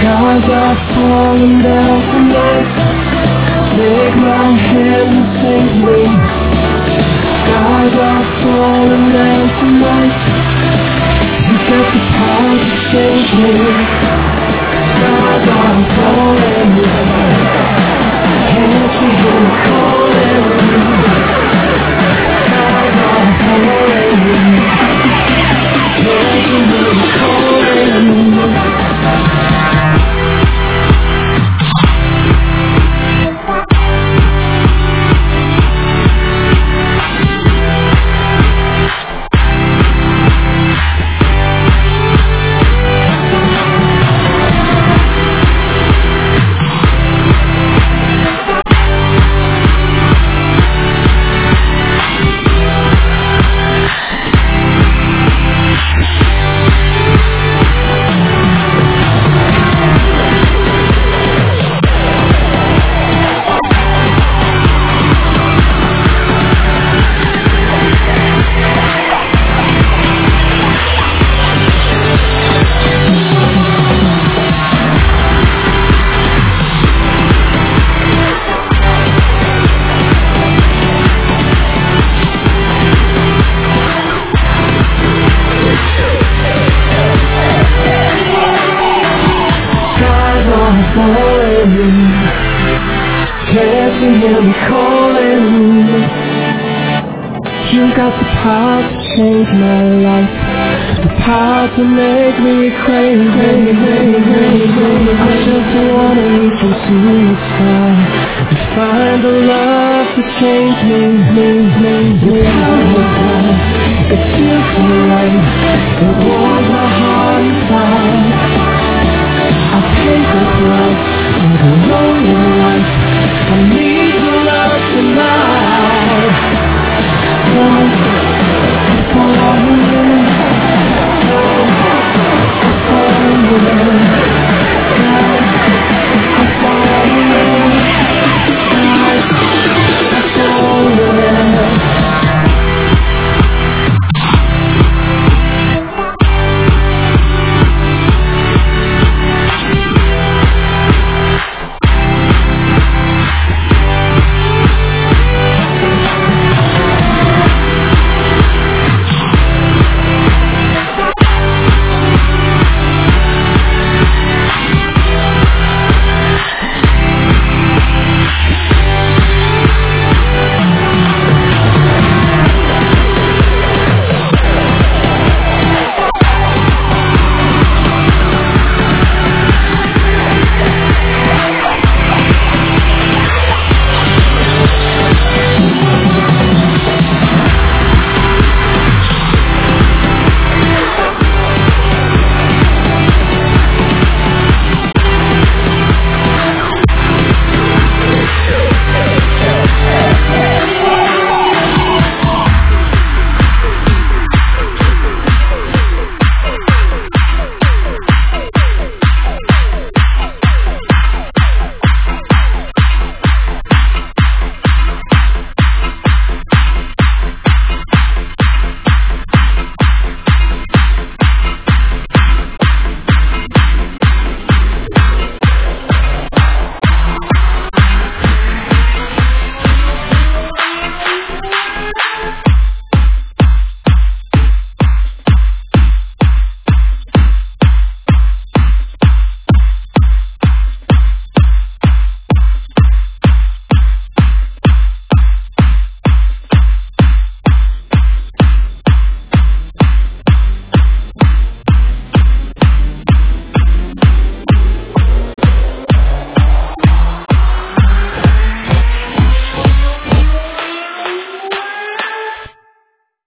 Skies are falling down tonight. Take my hand and save me. Skies are falling down tonight. You got the power to change me. Skies are falling down. Can't you hear me calling? Skies are falling down. Can't you hear me calling? Can't you hear me calling? You got the power to change my life, the power to make me crazy. I just wanna reach from suicide and find the love to change me. Your power is love, it feels so right, it warms my heart inside.